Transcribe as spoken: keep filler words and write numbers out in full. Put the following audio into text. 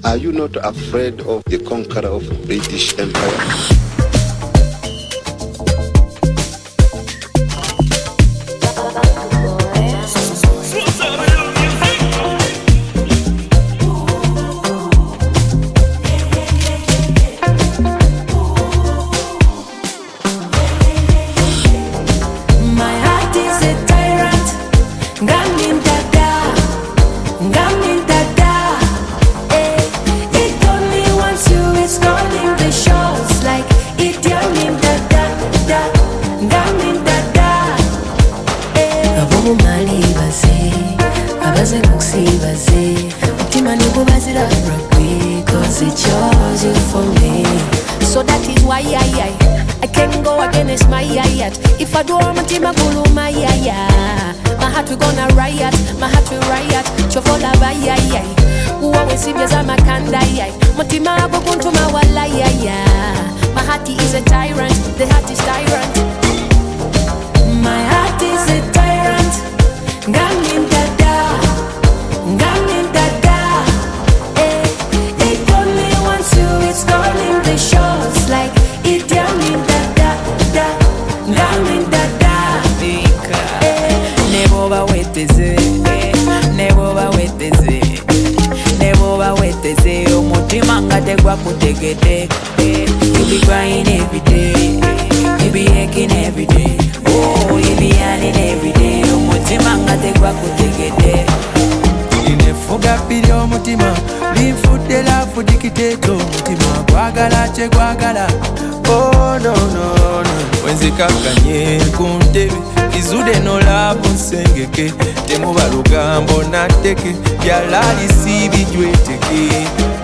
Are you not afraid of the conqueror of British Empire? Cause it chose you for me. So that is why I, I, I can't go against my yayat. If I do my team, I go my yaya. My heart we gonna riot, my heart we riot. Chovola by yaya. Who always see me as I'm a kanda yay. Motima go to my wala yaya. My heart is a tyrant, the heart is tyrant. My heart is a tyrant. Gamin dada, gamin dada. Eh, it only wants you, it's calling the shots like it gamin dada, da, gamin dada. Eh, never over with this, never over with this, never over with this. Umutimanga de guapo tegete. You be crying every day, you be aching every day. Oh, you be yearning every day. Umutimanga de guapo tegete. Inefuga pili omutima, linfudela fudikiteto mutima. Gwagala che gwagala, oh no no no. Wenzikakanye kuntebe, izude no labo nsengeke. Temuba lugambo nateke, byalali si bijweteke.